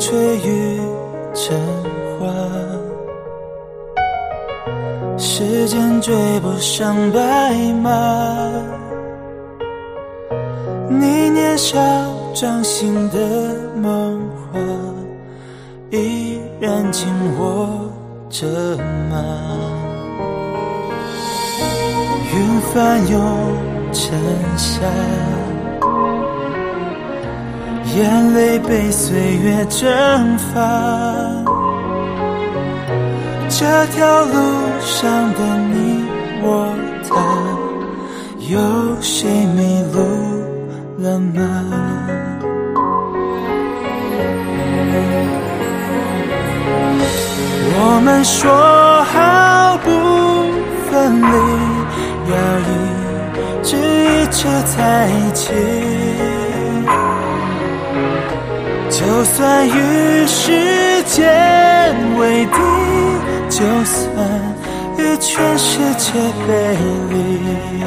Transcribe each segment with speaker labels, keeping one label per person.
Speaker 1: 吹雨成花，时间追不上白马。你年少掌心的梦话，依然紧握着吗？云翻涌成夏，眼泪被岁月蒸发。这条路上的你我他，有谁迷路了吗？我们说好不分离，要一直在一起。就算与时间为敌，就算与全世界背离。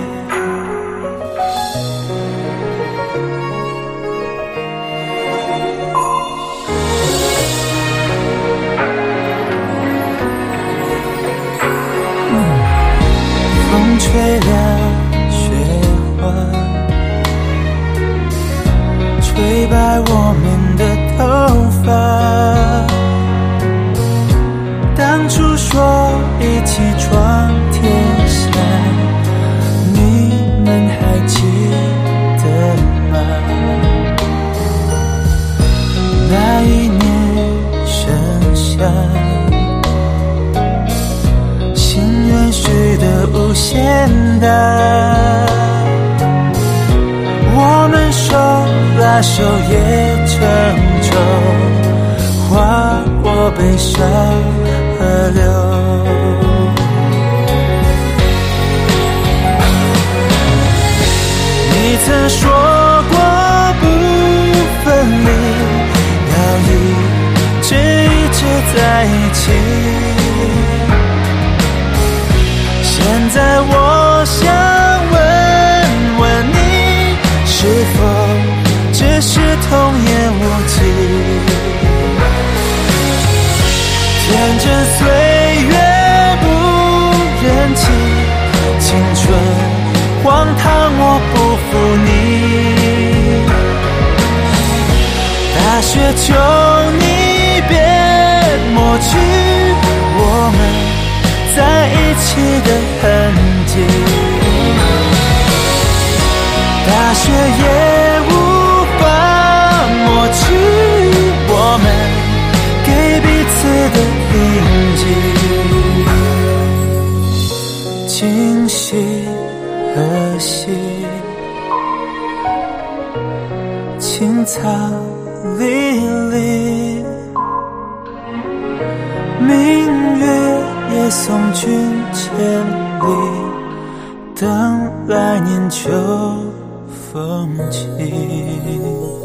Speaker 1: 风吹凉雪花，吹白我们的头发。当初说一起闯天下，你们还记得吗？那一年盛夏，心愿许得无限大。我们手拉手也成舟，划过悲伤河流。你曾说过不分离，要一直在一起。现在我想问问你，是否只是童言无忌？天真岁月不忍欺，青春荒唐我不负你。大雪求你别抹去我们在一起的痕迹，大雪也无法抹去我们给彼此的印记。今夕何夕，青草离离，明月也送君千里，等来年秋风起。